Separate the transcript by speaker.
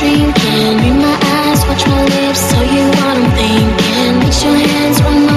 Speaker 1: drinking. Read my eyes, watch my lips, tell you what I'm thinking. Put your hands on my